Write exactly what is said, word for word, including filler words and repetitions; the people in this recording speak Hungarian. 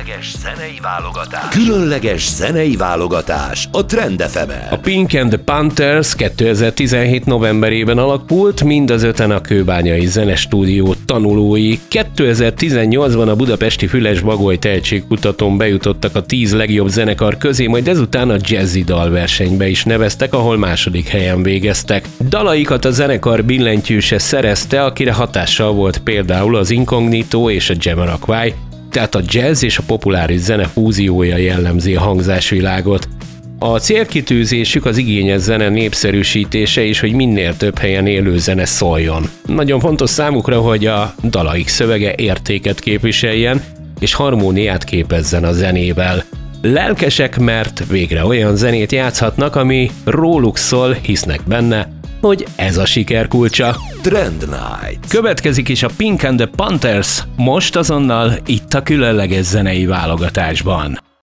Különleges zenei válogatás. Különleges zenei válogatás a Trend ef emen. A Pink and the Panthers kétezer-tizenhét novemberében alakult, mind az öten a Kőbányai Zenestúdió tanulói. kétezer-tizennyolcban a budapesti Füles-Bagoly tehetségkutatón bejutottak a tíz legjobb zenekar közé, majd ezután a jazzy dalversenybe is neveztek, ahol második helyen végeztek. Dalaikat a zenekar billentyűse szerezte, akire hatással volt például az Incognito és a Jamiroquai, tehát a jazz és a populáris zene fúziója jellemzi a hangzásvilágot. A célkitűzésük az igényes zene népszerűsítése és hogy minél több helyen élő zene szóljon. Nagyon fontos számukra, hogy a dalaik szövege értéket képviseljen és harmóniát képezzen a zenével. Lelkesek, mert végre olyan zenét játszhatnak, ami róluk szól, hisznek benne, hogy ez a siker kulcsa. Trend Night. Következik is a Pink and the Panthers, most azonnal itt a különleges zenei válogatásban.